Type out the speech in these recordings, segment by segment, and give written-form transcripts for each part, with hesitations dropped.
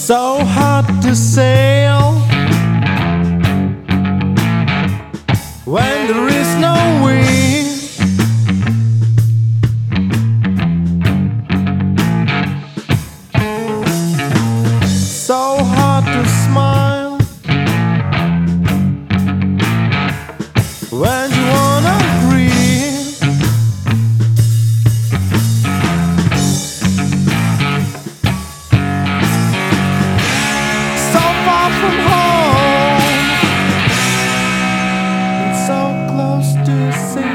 so hard to sail when there is no wind. So hard to smile when you wanna breathe. So far from home and so close to sea.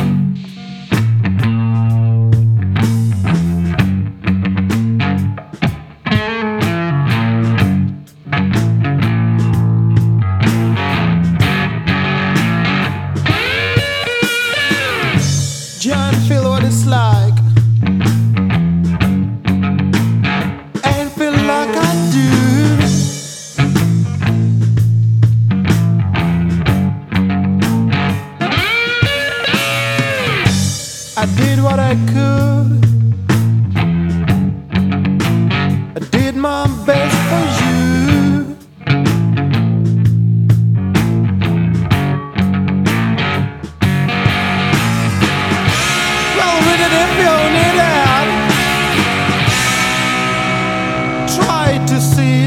John, feel what it's like, and feel like I do. I did what I could. I did my best for you. Well, read it if you need it. Try to see